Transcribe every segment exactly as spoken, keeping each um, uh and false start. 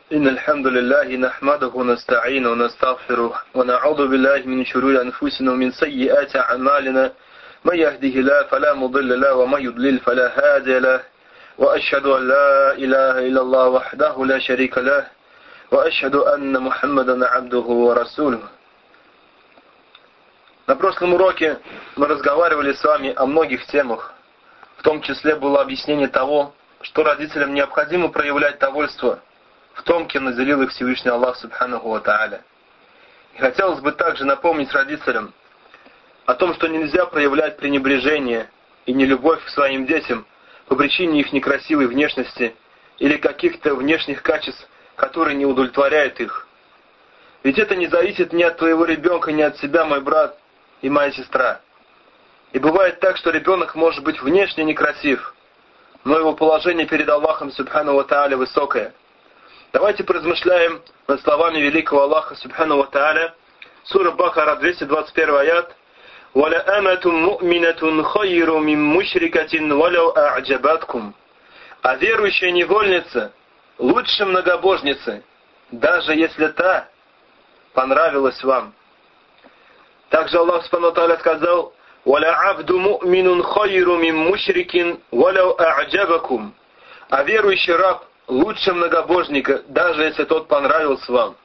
إن الحمد لله نحمده ونستعينه ونستغفره ونعوذ بالله من شرور أنفسنا ومن سيئات أعمالنا من يهده الله فلا مضل له ومن يضلل فلا هادي له وأشهد أن لا إله إلا الله وحده لا شريك له وأشهد أن محمدا عبده ورسوله. На прошлом уроке мы разговаривали с вами о многих темах, в том числе было объяснение того, что родителям необходимо проявлять довольство в том, кем наделил их Всевышний Аллах Субханаху ва Тааля. И хотелось бы также напомнить родителям о том, что нельзя проявлять пренебрежение и нелюбовь к своим детям по причине их некрасивой внешности или каких-то внешних качеств, которые не удовлетворяют их. Ведь это не зависит ни от твоего ребенка, ни от себя, мой брат и моя сестра. И бывает так, что ребенок может быть внешне некрасив, но его положение перед Аллахом Субхану ва Тааля высокое. Давайте поразмышляем над словами великого Аллаха Субхану ва Тааля. Сура Бакара, двести двадцать первый аят. «Валя аматун му'минатун хайру мин мушрикатин валяу а'джабаткум». А верующая невольница лучше многобожницы, даже если та понравилась вам. Также Аллах Субхану ва Тааля сказал: «Валя абду му'минун хайру мин мушрикин валяу а'джабакум». А верующий раб лучше многобожника, даже если тот понравился вам.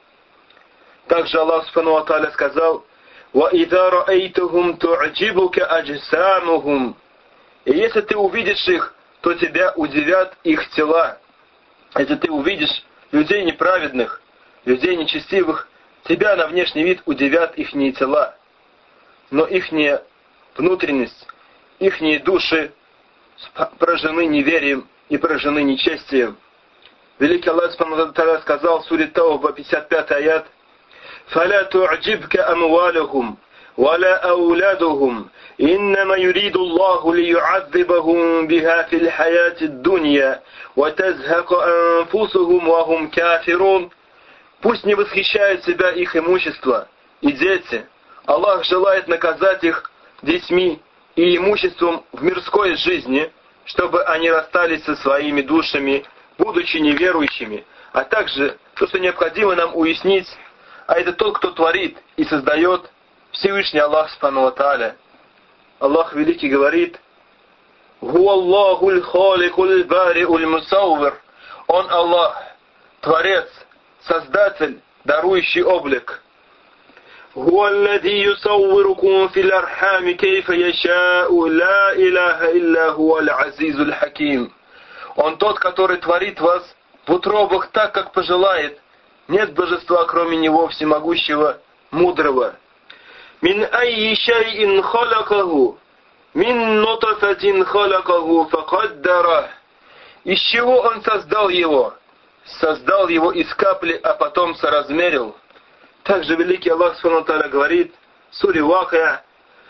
Также Аллах Субхану ва Тааля сказал: وَإِذَا رَأَيْتُهُمْ تُعْجِبُكَ أَجْسَامُهُمْ. И если ты увидишь их, то тебя удивят их тела. Если ты увидишь людей неправедных, людей нечестивых, тебя на внешний вид удивят ихние тела. Но ихняя внутренность, ихние души поражены неверием и поражены нечестием. Великий Аллах сказал в суре Тауба, пятьдесят пятый аят: فَلَا تُعْجِبْكَ أَمْوَالُهُمْ وَلَا أَوْلَادُهُمْ إِنَّمَا يُرِيدُ اللَّهُ لِيُعَذِّبَهُمْ بِهَا فِي الْحَيَاةِ الدُّنْيَا وَتَزْهَقَ أَنفُسُهُمْ وَهُمْ كَافِرُونَ. Пусть не восхищают себя их имущество и дети. Аллах желает наказать их детьми и имуществом в мирской жизни, чтобы они расстались со своими душами, будучи неверующими. А также то, что необходимо нам уяснить, а это тот, кто творит и создает, Всевышний Аллах Субхану ва Тааля. Аллах Великий говорит: «Хуаллахуль халикуль бариуль мусаввир». Он Аллах, Творец, Создатель, дарующий облик. «Хуаллади юсаввирукум фил архами кейфа яшау, ла иляха илля хуаль азизуль хаким». Он тот, который творит вас в утробах так, как пожелает. Нет божества, кроме Него, всемогущего, мудрого. «Мин айи шайин халакаху, мин нутафатин халакаху факаддарах». Из чего Он создал его? Создал его из капли, а потом соразмерил. Также великий Аллах Субхану ва Тааля говорит в суре Вакиа: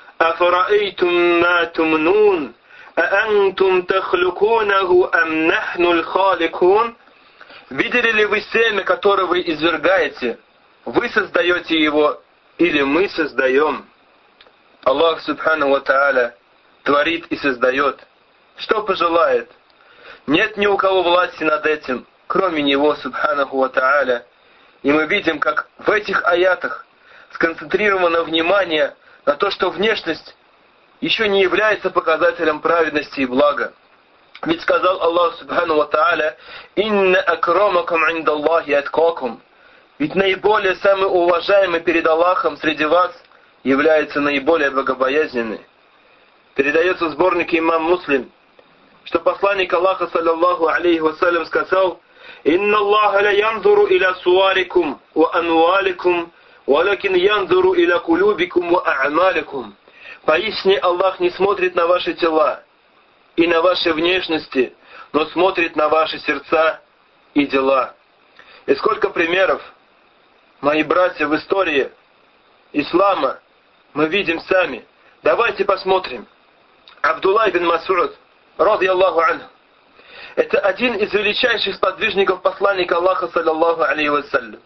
«Афараэйтум ма тумнун, аантум тахлукунаху ам нахнуль халикун». Видели ли вы семя, которое вы извергаете? Вы создаете его, или мы создаем? Аллах Субхану ва Тааля творит и создает, что пожелает. Нет ни у кого власти над этим, кроме Него, Субханаху ва Тааля. И мы видим, как в этих аятах сконцентрировано внимание на то, что внешность еще не является показателем праведности и блага. Ведь сказал Аллах Субхану ва Тааля: «Инна акрамакум индаллахи аткакум». Ведь наиболее самый уважаемый перед Аллахом среди вас является наиболее богобоязненный. Передается в сборнике имам Муслим, что посланник Аллаха, саллаллаху алейхи вассалям, сказал: «Инна Аллаха ла янзуру иля суарикум ва анваликум, валакин янзуру иля кулюбикум ва а'маликум». Поистине Аллах не смотрит на ваши тела и на ваши внешности, но смотрит на ваши сердца и дела. И сколько примеров, мои братья, в истории ислама мы видим сами. Давайте посмотрим. Абдулла ибн Мас'уд, ради Аллаху анху, это один из величайших сподвижников посланника Аллаха, саллаллаху алейхи вассалям.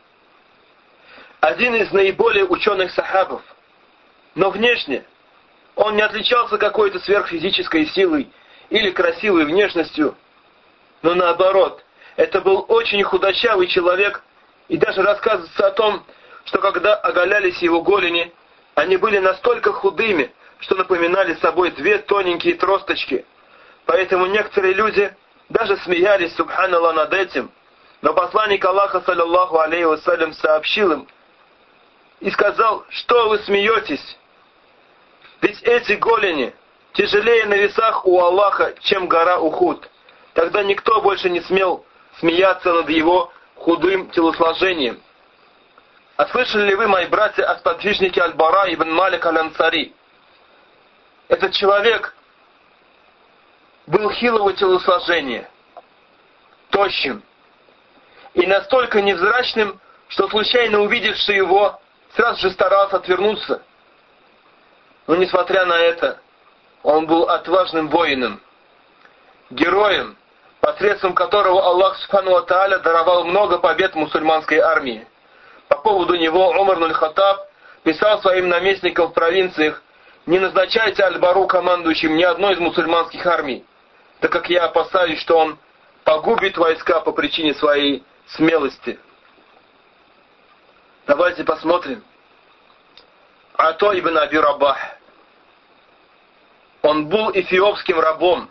Один из наиболее ученых сахабов. Но внешне он не отличался какой-то сверхфизической силой или красивой внешностью, но наоборот, Это был очень худощавый человек, и даже рассказывается о том, что когда оголялись его голени, они были настолько худыми, что напоминали собой две тоненькие тросточки. Поэтому некоторые люди даже смеялись, субханаллах, над этим. Но посланник Аллаха, саллаллаху алейхи вассалям, сообщил им и сказал: что вы смеетесь? Ведь эти голени тяжелее на весах у Аллаха, чем гора Ухуд. Тогда никто больше не смел смеяться над его худым телосложением. А слышали ли вы, мои братья, о сподвижнике Аль-Бара ибн Малик Аль-Ансари? Этот человек был хилого телосложения, тощим и настолько невзрачным, что случайно увидевший его сразу же старался отвернуться. Но несмотря на это, он был отважным воином, героем, посредством которого Аллах Субхану ва Тааля даровал много побед мусульманской армии. По поводу него Умар ибн Хаттаб писал своим наместникам в провинциях: не назначайте Аль-Бару командующим ни одной из мусульманских армий, так как я опасаюсь, что он погубит войска по причине своей смелости. Давайте посмотрим. Ато ибн Аби Рабах. Он был эфиопским рабом.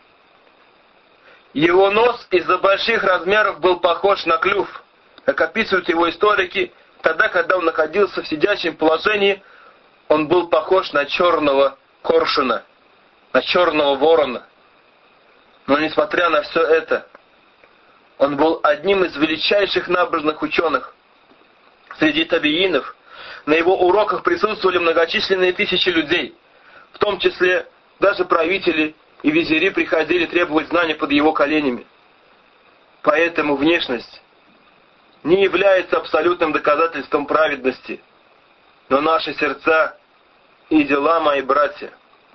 Его нос из-за больших размеров был похож на клюв, как описывают его историки. Тогда, когда он находился в сидячем положении, он был похож на черного коршуна, на черного ворона. Но несмотря на все это, он был одним из величайших набожных ученых. Среди табиинов на его уроках присутствовали многочисленные тысячи людей, в том числе даже правители и визири приходили требовать знаний под его коленями. Поэтому внешность не является абсолютным доказательством праведности, но наши сердца и дела, мои братья.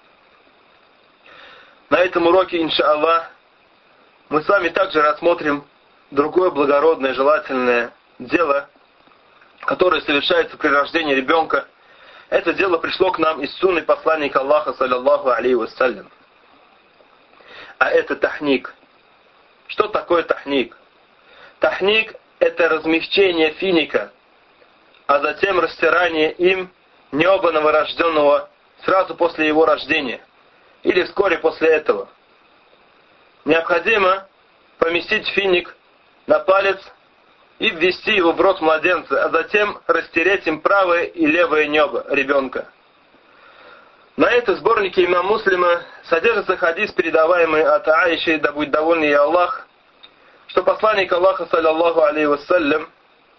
На этом уроке, иншааллах, мы с вами также рассмотрим другое благородное, желательное дело, которое совершается при рождении ребенка. Это дело пришло к нам из сунны посланника Аллаха, саллаллаху алейхи вассалям. А это тахник. Что такое тахник? Тахник – это размягчение финика, а затем растирание им неба новорожденного сразу после его рождения или вскоре после этого. Необходимо поместить финик на палец и ввести его в рот младенца, а затем растереть им правое и левое небо ребенка. На это в сборнике имам Муслима содержится хадис, передаваемый от Аиши, да будет доволен ей Аллах, что посланник Аллаха, саллаллаху алейхи вассалям,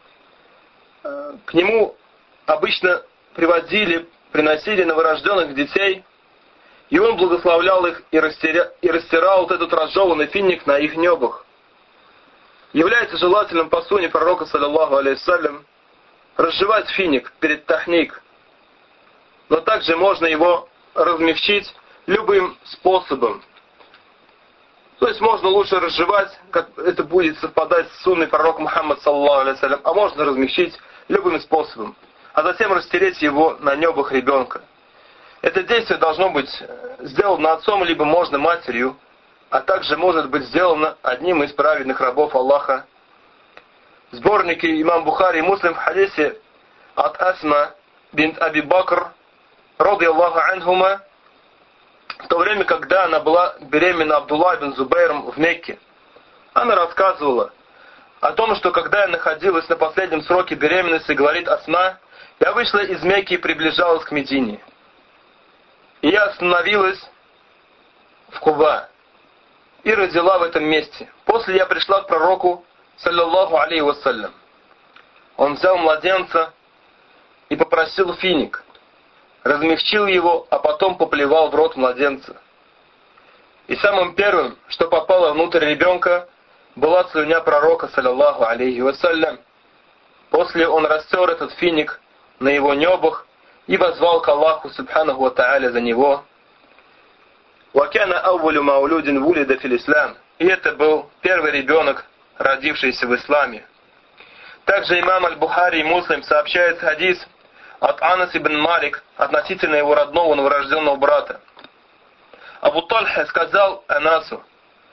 к нему обычно приводили, приносили новорожденных детей, и он благословлял их и, растиря, и растирал вот этот разжеванный финик на их небах. Является желательным по сунне пророка, саллаллаху алейхи вассалям, разжевать финик перед тахник, но также можно его размягчить любым способом. То есть можно лучше разжевать, как это будет совпадать с сунной пророка Мухаммада, саллаллаху алейхи вассалям, а можно размягчить любым способом, а затем растереть его на небах ребенка. Это действие должно быть сделано отцом, либо можно матерью, а также может быть сделано одним из праведных рабов Аллаха. В сборнике имам Бухари и Муслим в хадисе от Асма бинт Аби Бакр, ради Аллаху анхума, в то время, когда она была беременна Абдулла бин Зубайром в Мекке, она рассказывала о том, что когда я находилась на последнем сроке беременности, говорит Асма, я вышла из Мекки и приближалась к Медине. И я остановилась в Куба и родила в этом месте. После я пришла к пророку, саллаллаху алейхи вассалям. Он взял младенца и попросил финик, размягчил его, а потом поплевал в рот младенца. И самым первым, что попало внутрь ребенка, была слюня пророка, саллаллаху алейхи вассалям. После он растер этот финик на его небах и воззвал к Аллаху субханаху ва тааля за него. وَكَانَ أَوَّلُ مَوْلُودٍ وُلِدَ فِي الْإِسْلَامِ. И это был первый ребенок, родившийся в исламе. Также имам Аль-Бухари и Муслим сообщает хадис от Анас ибн Малик относительно его родного новорожденного брата. Абу Тальха сказал Анасу: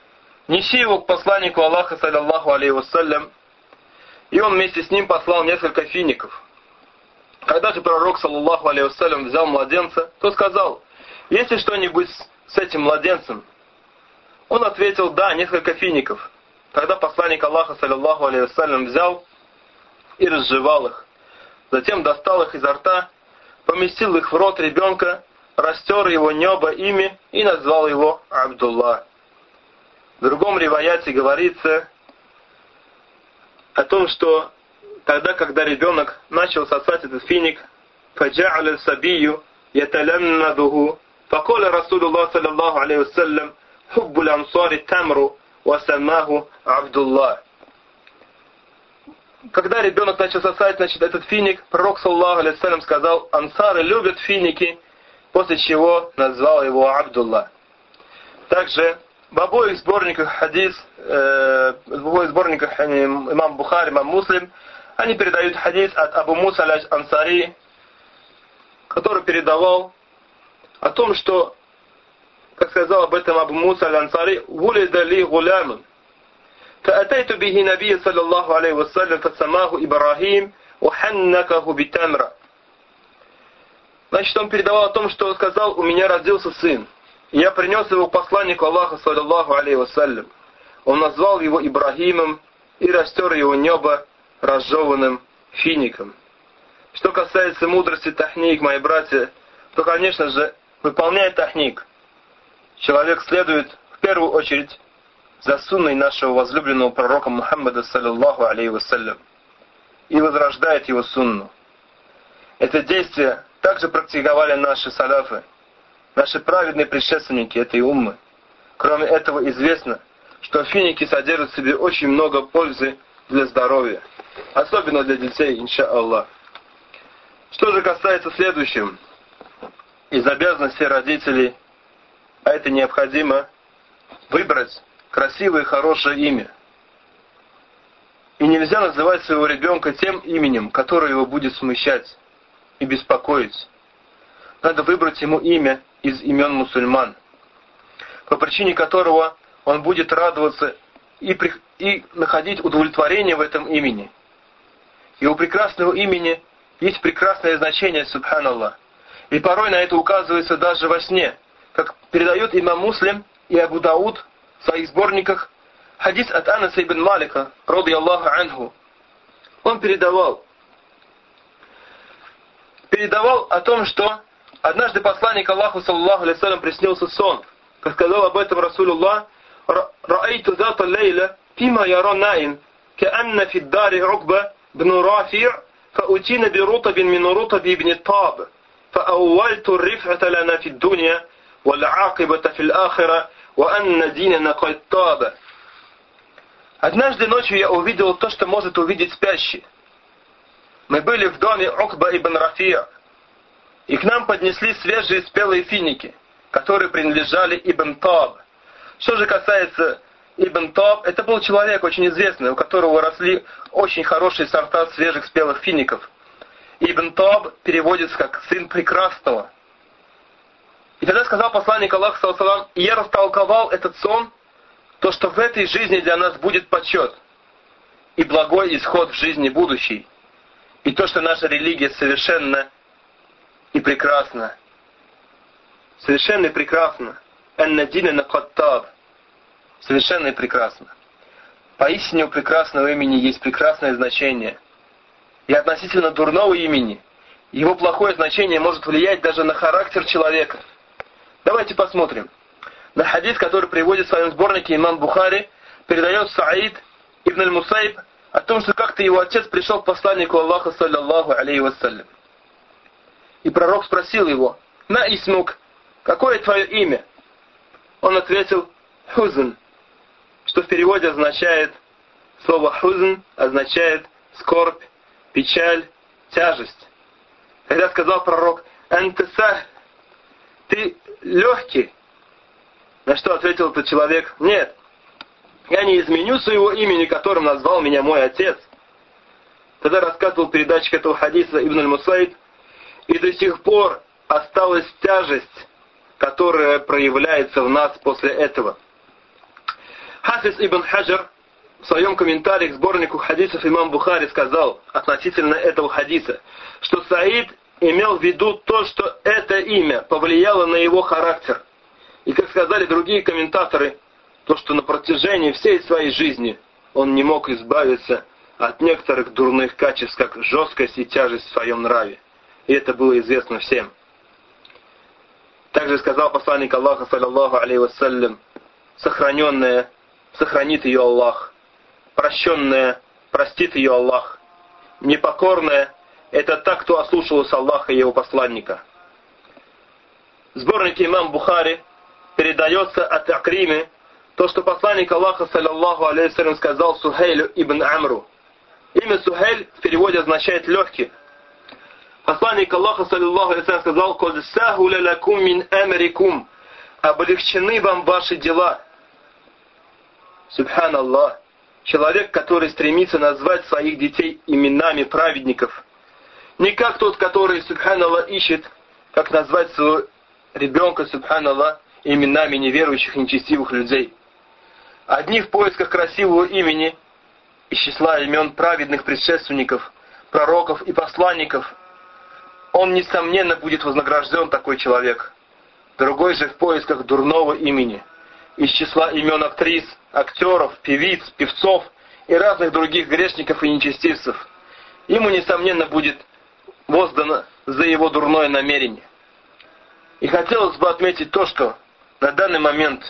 неси его к посланнику Аллаха, саллаллаху алейхи вассалям, и он вместе с ним послал несколько фиников. Когда же пророк, саллаллаху алейхи вассалям, взял младенца, то сказал: есть ли что-нибудь с этим младенцем? Он ответил: да, несколько фиников. Тогда посланник Аллаха, саллаллаху алейхи вассалям, взял и разжевал их. Затем достал их изо рта, поместил их в рот ребенка, растер его небо ими и назвал его Абдулла. В другом риваяте говорится о том, что тогда, когда ребенок начал сосать этот финик, فَجَعَلَ السَّبِيُّ يَتَلَمَّذُهُ فَقَالَ رَسُولُ اللَّهِ صَلَّى اللَّهُ عَلَيْهِ وَسَلَّمَ حُبُّ الْأَنصَارِ التَّمْرُ وَسَمَّاهُ عَبْدُ اللَّهِ. Когда ребенок начал сосать, значит, этот финик, пророк, саллаллаху алейхи вассалям, сказал: ансары любят финики, после чего назвал его Абдулла. Также в обоих сборниках хадис, э, в обоих сборниках э, имам Бухари, имам Муслим, они передают хадис от Абу Муса аль-Ансари, который передавал о том, что, как сказал об этом Абу Муса аль-Ансари: «Вулида ли гулямун, فأتيت به نبي صلى الله عليه وسلم فسماه إبراهيم وحنكه بتمرة». Значит, он передавал о том, что сказал: у меня родился сын. И я принес его к посланнику Аллаха, саллаллаху алейхи вассалям. Он назвал его Ибрахимом и растер его небо разжеванным фиником. Что касается мудрости тахник, мои братья, то, конечно же, выполняя тахник, человек следует в первую очередь за сунной нашего возлюбленного пророка Мухаммада, саллаллаху алейхи вассалям, и возрождает его сунну. Это действие также практиковали наши салафы, наши праведные предшественники этой уммы. Кроме этого, известно, что финики содержат в себе очень много пользы для здоровья, особенно для детей, инша'Аллах. Что же касается следующего, из обязанностей родителей, а это необходимо выбрать красивое и хорошее имя. И нельзя называть своего ребенка тем именем, которое его будет смущать и беспокоить. Надо выбрать ему имя из имен мусульман, по причине которого он будет радоваться и, при... и находить удовлетворение в этом имени. И у прекрасного имени есть прекрасное значение, субханаллах. И порой на это указывается даже во сне, как передает имам Муслим и Абу Дауд в своих сборниках хадис от Анаса ибн Малика, ради Аллаху анху. Он передавал, передавал о том, что однажды посланник Аллаху, саллаллаху алейхи вассалям, приснился сон. Как сказал об этом Расулуллах: «Ра'айту зата лейля, фима яра наим, каанна фи дари Укба бн Рафи' фаутина би рутабин мин рутаби ибн Таб, фаауальту риф'ата лана фи дунья, вал акибата фи л-ахира, ва анна динана кад таба». Однажды ночью я увидел то, что может увидеть спящий. Мы были в доме Укба ибн Рафи', и к нам поднесли свежие спелые финики, которые принадлежали Ибн Таб. Что же касается Ибн Таб, это был человек очень известный, у которого росли очень хорошие сорта свежих спелых фиников. Ибн Таб переводится как «сын прекрасного». И тогда сказал посланник Аллаха, саллаллаху алейхи вассалям, и я растолковал этот сон, то, что в этой жизни для нас будет почет и благой исход в жизни будущей, и то, что наша религия совершенна и прекрасна. Совершенно и прекрасно. «Анна динана кад таб». Совершенно и прекрасно. Поистине у прекрасного имени есть прекрасное значение. И относительно дурного имени, его плохое значение может влиять даже на характер человека. Давайте посмотрим. На хадис, который приводит в своем сборнике имам Бухари, передает Саид ибн аль-Мусайб о том, что как-то его отец пришел к посланнику Аллаха, саллаллаху алейхи вассалям. И пророк спросил его: «На исмук, какое твое имя?» Он ответил: «Хузн», что в переводе означает, слово «хузн» означает скорбь, печаль, тяжесть. Когда сказал пророк: «Антесах», ты легкий, на что ответил этот человек: «Нет, я не изменю своего имени, которым назвал меня мой отец». Тогда рассказывал передатчик этого хадиса Ибн аль-Мусайб: и до сих пор осталась тяжесть, которая проявляется в нас после этого. Хафиз ибн Хаджар в своем комментарии к сборнику хадисов имам Бухари сказал относительно этого хадиса, что Саид имел в виду то, что это имя повлияло на его характер. И, как сказали другие комментаторы, то, что на протяжении всей своей жизни он не мог избавиться от некоторых дурных качеств, как жесткость и тяжесть в своем нраве. И это было известно всем. Также сказал посланник Аллаха, саллаллаху алейхи вассалям, сохраненная, сохранит ее Аллах. Прощенная, простит ее Аллах. Непокорная, это та, кто ослушалась Аллаха и его посланника. В сборнике имам Бухари передается от Акриме то, что посланник Аллаха, саллаллаху алейхи вассалям, сказал Сухейлю ибн Амру. Имя Сухейль в переводе означает легкий. Посланник Аллаха, саллаллаху алейхи вассалям, сказал: «Код сахуля лакум мин амрикум», облегчены вам ваши дела. Субханаллах. Человек, который стремится назвать своих детей именами праведников. Не как тот, который, субханаллах, ищет, как назвать своего ребенка, субханаллах, именами неверующих и нечестивых людей. Одни в поисках красивого имени из числа имен праведных предшественников, пророков и посланников, он, несомненно, будет вознагражден, такой человек. Другой же в поисках дурного имени, из числа имен актрис, актеров, певиц, певцов и разных других грешников и нечестивцев. Ему, несомненно, будет воздано за его дурное намерение. И хотелось бы отметить то, что на данный момент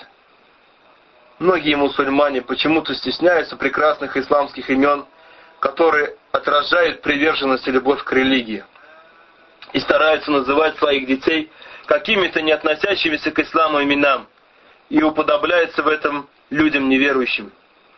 многие мусульмане почему-то стесняются прекрасных исламских имен, которые отражают приверженность и любовь к религии, и стараются называть своих детей какими-то не относящимися к исламу именам, и уподобляются в этом людям неверующим.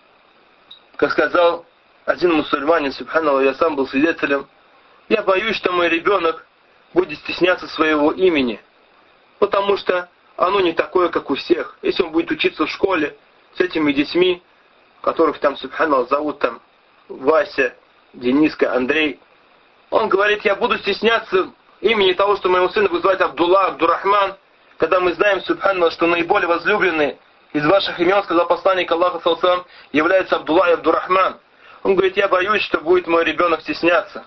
Как сказал один мусульманин, субханаллах, я сам был свидетелем, я боюсь, что мой ребенок будет стесняться своего имени, потому что оно не такое, как у всех. Если он будет учиться в школе с этими детьми, которых там, субханаллах, зовут там Вася, Дениска, Андрей, он говорит: я буду стесняться имени того, что моего сына вызывать Абдулла, Абдурахман, когда мы знаем, субханаллах, что наиболее возлюбленный из ваших имен, сказал посланник Аллаха, саллаллаху алейхи ва саллям, является Абдулла и Абдурахман. Он говорит: я боюсь, что будет мой ребенок стесняться.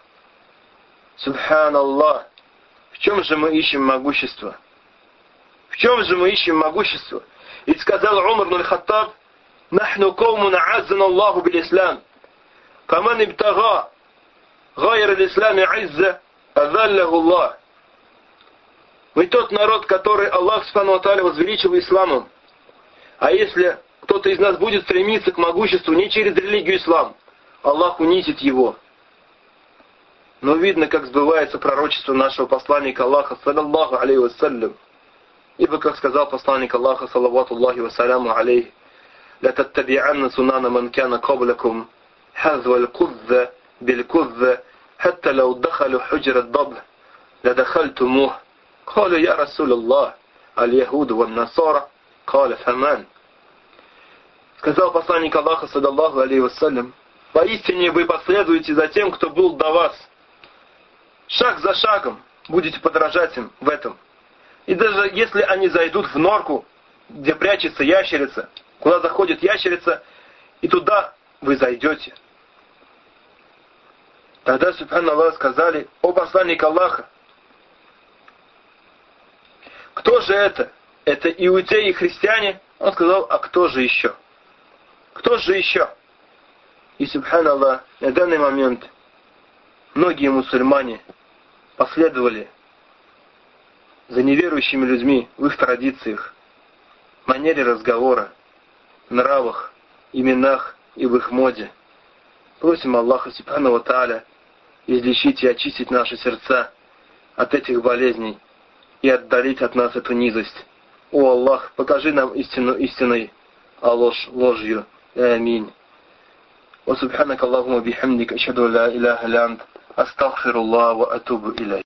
Субханаллах. В чем же мы ищем могущество? В чем же мы ищем могущество? И сказал Умар ибн аль-Хаттаб: «Нахну каумун а'аззана Аллаху бил-ислам, каман ибтага гайр аль-ислами изза, азаллаху Аллах». Мы тот народ, который Аллах субхану ва тааля возвеличил исламом. А если кто-то из нас будет стремиться к могуществу не через религию ислам, Аллах унизит его. Но видно, как сбывается пророчество нашего посланника Аллаха, саллаллаху алейхи вассалям. Ибо, как сказал посланник Аллаха, саллаватуллахи вассаляму алейхи: «Ля таттаби'анна сунана ман кяна каблакум, хазва аль-кузза биль-кузза, хатта лау дахалу худжрат даб, ля дахальтумух». Каля: «Я Расулаллах, аль-яхуду ван-насара». Каля: «Фаман». Сказал посланник Аллаха, саллаллаху алейхи вассалям: «Поистине вы последуете за тем, кто был до вас. Шаг за шагом будете подражать им в этом. И даже если они зайдут в норку, где прячется ящерица, куда заходит ящерица, и туда вы зайдете». Тогда, субханаллах, сказали: «О посланник Аллаха, кто же это? Это иудеи и христиане?» Он сказал: «А кто же еще? Кто же еще?» И, субханаллах, на данный момент многие мусульмане последовали за неверующими людьми в их традициях, манере разговора, нравах, именах и в их моде. Просим Аллаха субхану ва тааля излечить и очистить наши сердца от этих болезней и отдалить от нас эту низость. О Аллах, покажи нам истину истиной, а ложь ложью. Аминь. Wa subhanaka Allahumma bihamdika ashhadu an la ilaha illa anta astaghfirullah wa atubu ilayk.